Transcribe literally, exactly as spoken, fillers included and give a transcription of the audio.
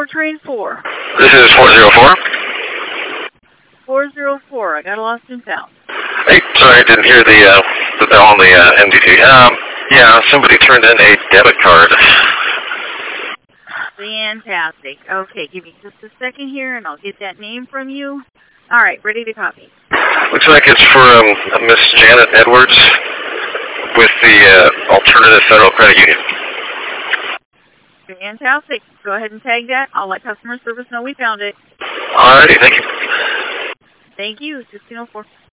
four, train four. This is four zero four. four zero four, I got a lost and found. Hey, sorry, I didn't hear the, uh, the bell on the uh, M D T. Um, yeah, somebody turned in a debit card. Fantastic. Okay, give me just a second here and I'll get that name from you. All right, ready to copy. Looks like it's for um, Miss Janet Edwards with the uh, Alternative Federal Credit Union. Fantastic. Go ahead and tag that. I'll let customer service know we found it. Alrighty, thank you. Thank you. sixteen oh four.